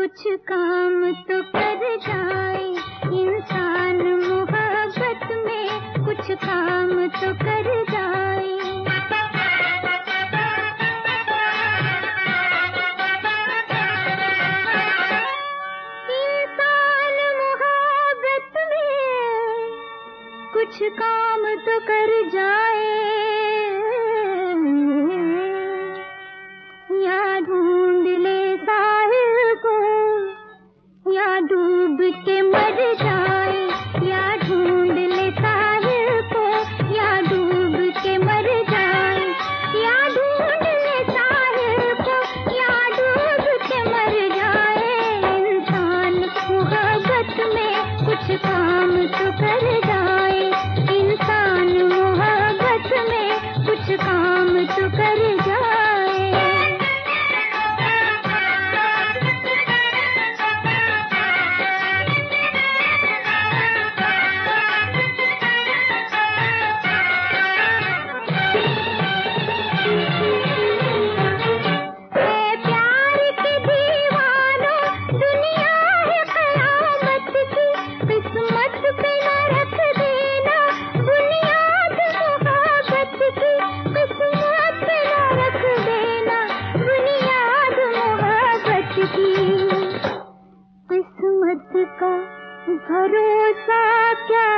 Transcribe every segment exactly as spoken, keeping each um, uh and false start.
कुछ काम तो कर जाए इंसान मोहब्बत में, कुछ काम तो कर जाए। इंसान मोहब्बत में कुछ काम तो कर जाए, या ढूंढ ले साहिल को, या डूब के मर जाए, या ढूंढ ले साहिल को, या डूब के मर जाए, या ढूंढ ले साहिल को, या डूब के मर जाए। इंसान मोहब्बत में कुछ काम तो कर जाए, इंसान मोहब्बत में कुछ काम तो कर जाए। का भरोसा क्या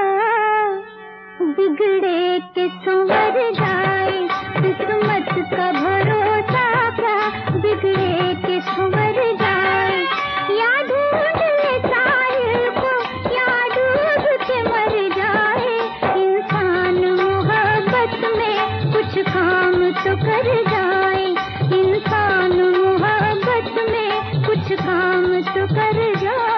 बिगड़े के संवर जाए, किस्मत का भरोसा क्या बिगड़े के संवर जाए। या ढूंढ ले साहिल को, या डूब के मर जाए। इंसान मोहब्बत में कुछ काम तो कर जाए, इंसान मोहब्बत में कुछ काम तो कर जाए।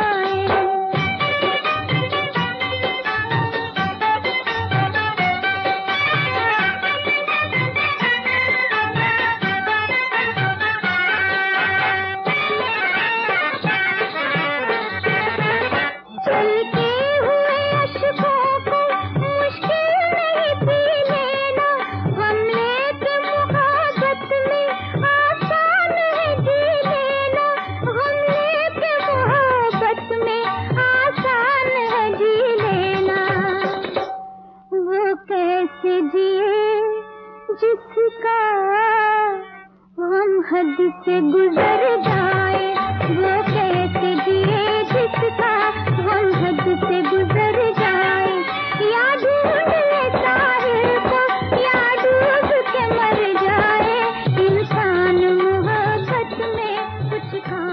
जिसका हम हद से गुजर जाए, वो कैसे जिए जिसका हम हद से गुजर जाए। या ढूंढ ले साहिल को, या डूब के मर जाए। इंसान मोहब्बत में कुछ काम